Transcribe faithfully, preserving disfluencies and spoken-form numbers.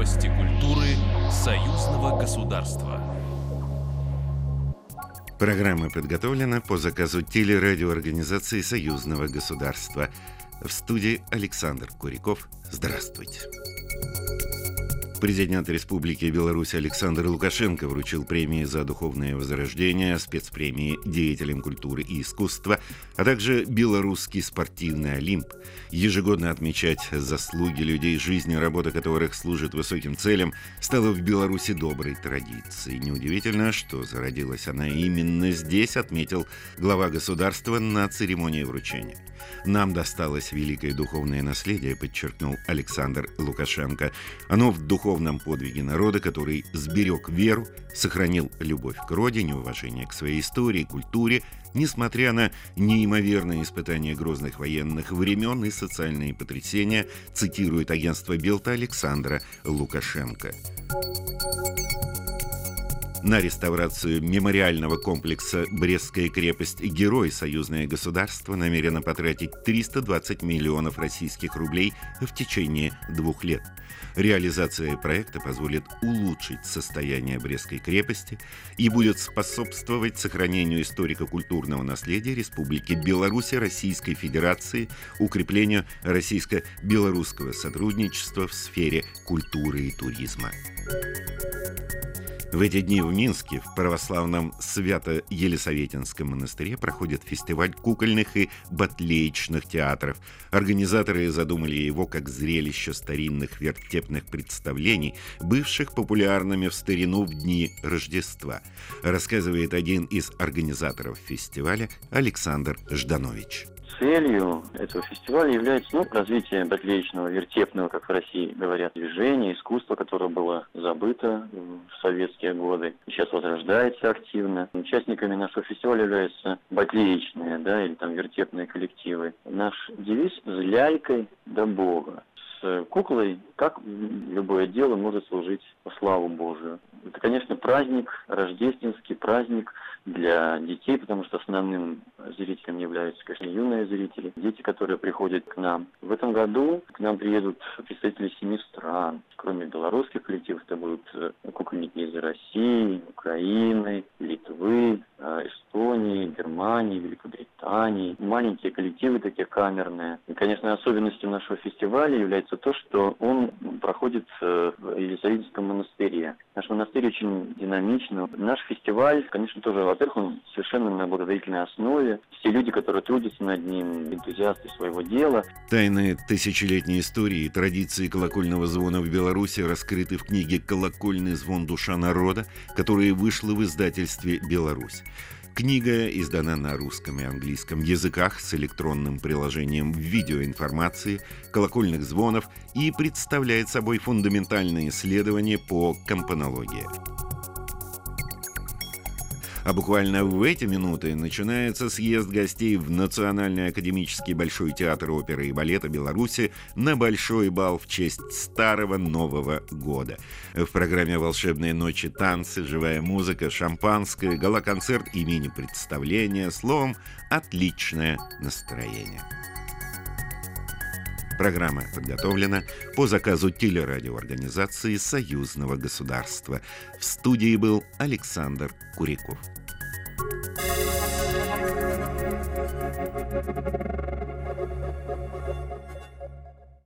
Новости культуры союзного государства. Программа подготовлена по заказу телерадиоорганизации союзного государства. В студии Александр Куриков. Здравствуйте. Президент Республики Беларусь Александр Лукашенко вручил премии за духовное возрождение, спецпремии деятелям культуры и искусства, а также Белорусский спортивный олимп. Ежегодно отмечать заслуги людей, жизни, работа которых служит высоким целям, стала в Беларуси доброй традицией. Неудивительно, что зародилась она именно здесь, отметил глава государства на церемонии вручения. «Нам досталось великое духовное наследие», подчеркнул Александр Лукашенко. «Оно в духовном подвиге народа, который сберег веру, сохранил любовь к родине, уважение к своей истории, культуре, несмотря на неимоверные испытания грозных военных времен и социальные потрясения», цитирует агентство Белта Александра Лукашенко. На реставрацию мемориального комплекса «Брестская крепость» герой союзное государство намерено потратить триста двадцать миллионов российских рублей в течение двух лет. Реализация проекта позволит улучшить состояние Брестской крепости и будет способствовать сохранению историко-культурного наследия Республики Беларусь и Российской Федерации, укреплению российско-белорусского сотрудничества в сфере культуры и туризма. В эти дни в Минске в православном Свято-Елисаветинском монастыре проходит фестиваль кукольных и батлеечных театров. Организаторы задумали его как зрелище старинных вертепных представлений, бывших популярными в старину в дни Рождества, рассказывает один из организаторов фестиваля Александр Жданович. Целью этого фестиваля является ну, развитие батлеечного, вертепного, как в России говорят, движения, искусства, которое было забыто в советские годы, сейчас возрождается активно. Участниками нашего фестиваля являются батлеечные, да, или там вертепные коллективы. Наш девиз «С лялькой до Бога». С куклой, как любое дело, может служить во славу Божию. Это, конечно, праздник, рождественский праздник для детей, потому что основным зрителем являются, конечно, юные зрители, дети, которые приходят к нам. В этом году к нам приедут представители семи стран. Кроме белорусских коллективов, это будут кукольники из России, Украины, Литвы, Эстонии, Германии, Великобритании. Маленькие коллективы такие камерные. И, конечно, особенностью нашего фестиваля является то, что он проходит в Елисаветинском монастыре. Наш монастырь очень динамичный. Наш фестиваль, конечно, тоже, во-первых, он совершенно на благотворительной основе. Все люди, которые трудятся над ним, энтузиасты своего дела. Тайны тысячелетней истории и традиции колокольного звона в Беларуси раскрыты в книге «Колокольный звон. Душа народа», которая вышла в издательстве «Беларусь». Книга издана на русском и английском языках с электронным приложением видеоинформации, колокольных звонов и представляет собой фундаментальное исследование по компонологии. А буквально в эти минуты начинается съезд гостей в Национальный академический Большой театр оперы и балета Беларуси на Большой бал в честь Старого Нового года. В программе «Волшебные ночи», танцы, живая музыка, шампанское, гала-концерт и мини-представление, словом, отличное настроение. Программа подготовлена по заказу телерадиоорганизации союзного государства. В студии был Александр Куриков.